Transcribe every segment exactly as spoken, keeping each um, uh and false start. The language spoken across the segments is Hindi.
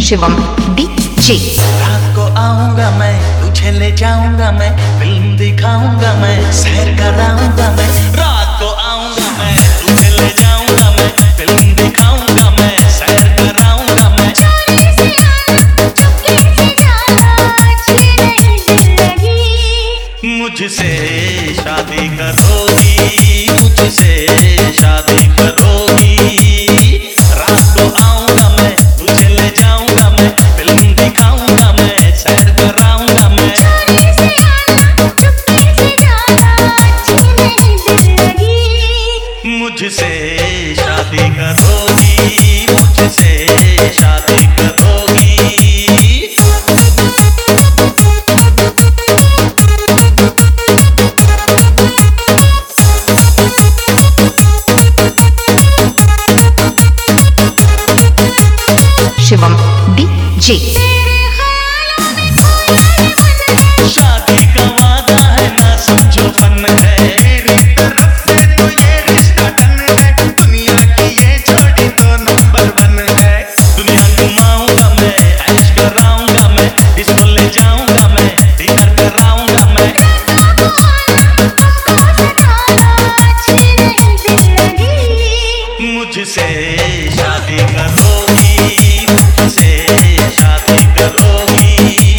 शिवम डीजे। रात को आऊंगा मैं, तुझे ले जाऊंगा मैं, फिल्म दिखाऊंगा मैं, सैर कराऊंगा मैं। रात को आऊंगा मैं, तुझे ले जाऊंगा मैं, फिल्म दिखाऊंगा मैं, सैर कराऊंगा मैं। चोरी से आना, चुपके से जाना, अच्छी नहीं दिल लगी। मुझसे शादी करोगी, मुझसे शादी करोगी। रात को आऊंगा मैं, तुझे ले जाऊंगा मैं, फिल्म दिखाऊंगा मैं, सैर कराऊंगा मैं। चोरी से आना, चुपके से जाना, अच्छी नहीं दिल लगी। मुझसे शादी करोगी, मुझसे शादी करोगी। शिवम डीजे। शादी का वादा है ना समझो फन है, मेरी तरफ से तो ये रिश्ता डन है। दुनिया की ये जोड़ी तो नंबर वन है। दुनिया घुमाऊंगा मैं, ऐश कराऊंगा मैं, इसको ले जाऊंगा मैं, डिनर कराऊंगा मैं। मुझसे शादी करोगी, मुझसे शादी करोगी।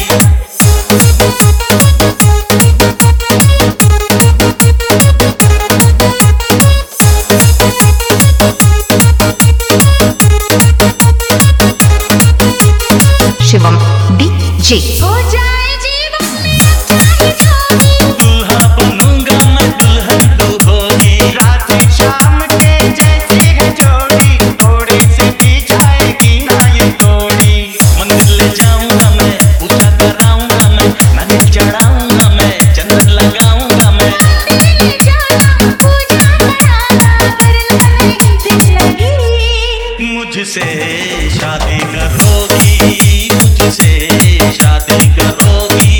शिवम डीजे। हो जाए जीवन में अच्छा ही जोगी, दूल्हा बनूंगा मैं, दुल्हन तू होगी। रात शाम के जैसी है जोड़ी, थोड़ी सी की जाएगी ना ये तोड़ी। मंदिर ले जाऊंगा मैं, पूजा कराऊंगा मैं, नारियल चढ़ाऊंगा मैं, चंदन लगाऊंगा मैं। ले जाना, पूजा कराना, करना नहीं दिल लगी। मुझसे शादी करोगी, मुझसे शादी करोगी।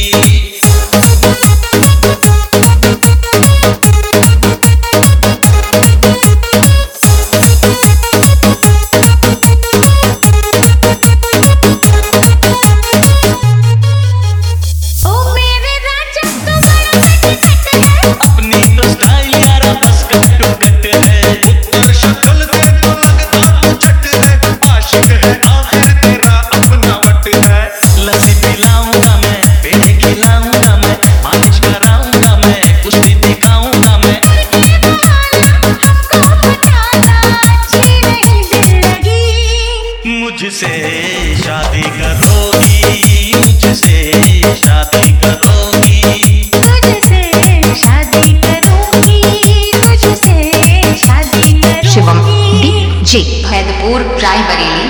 ओ मेरे राजा तो बड़ा सट है, अपनी तो स्टाइल यारा बस कट टू कट है। उत्तर शक्ल से तो लगता तू चट है, आशिक है आखिर तेरा अपना वट है। लस्सी पिलाऊंगा मैं, पेड़े खिलाऊंगा मैं, मालिश कराऊंगा मैं, कुश्ती दिखाऊंगा मैं। ये बहाना हमको बताना, अच्छी नहीं दिल लगी। मुझसे शादी करोगी, मुझसे शादी करोगी। तुझसे शादी करूंगी, तुझसे शादी करूंगी। शिवम डीजे। फैदपुर रायबरेली।